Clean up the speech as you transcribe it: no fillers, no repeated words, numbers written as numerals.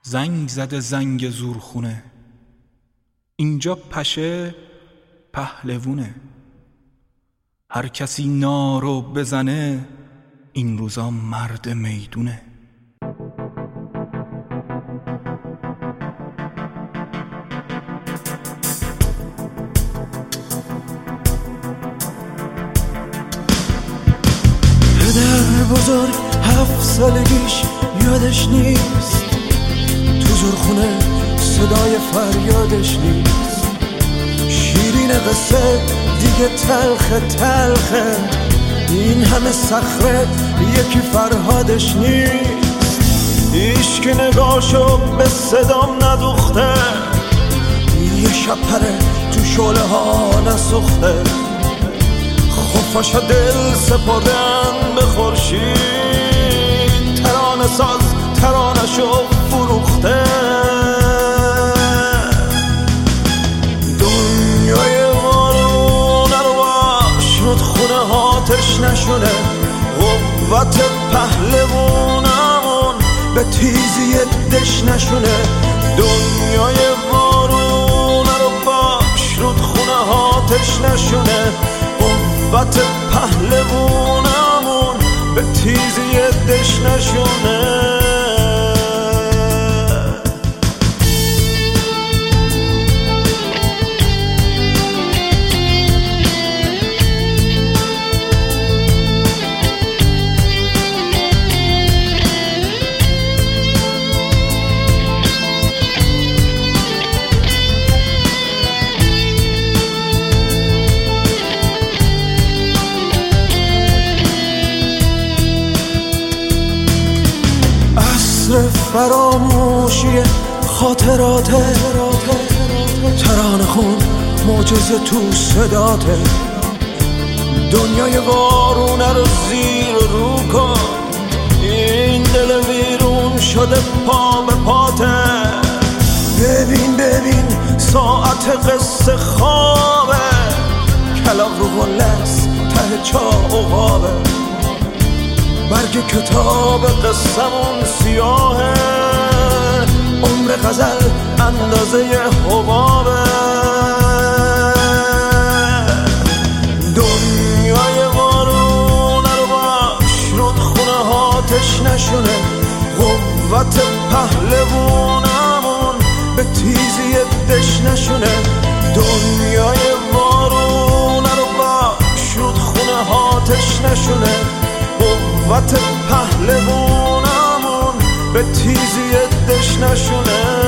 زنگ زده زنگ زورخونه، اینجا پشه پهلوونه. هر کسی نارو بزنه این روزا مرد میدونه. پدر بزرگ 7 سالگیش یادش نیست، تو زورخونه صدای فریادش نیست. شیرین قصه دیگه تلخه، این همه صخره یکی فرهادش نیست. هیچ که نگاهشو به صدام ندوخته، یه شب پره تو شعله ها نسوخته. خفاشا دل سپردن به خورشید، ترانه ساز ترانه‌شو فروخته. دنیای وارونه رو باش رودخونه هاتش نشونه. قوت پهلوونمون به تیزی دش نشونه. دنیای وارونه رو باش رودخونه هاتش نشونه. قوت پهلوونمون به تیزی دش نشونه. فراموشی خاطراته، ترانه خون معجزه تو صداته. دنیای وارونه رو زیر رو کن، این دل ویرون شده پا به پاته. ببین ساعت قصه خوابه، کلاغ رو گلست ته چا عقابه. برگ کتاب قصمون سیاهه، عمر غزل اندازه حبابه. دنیای وارونه رو باش رودخونه هاتش نشونه. قوت پهلوونمون به تیزی دش نشونه. دنیای وارونه رو باش رودخونه هاتش نشونه. قوت پهلوونمون به تیزی دش نشونه.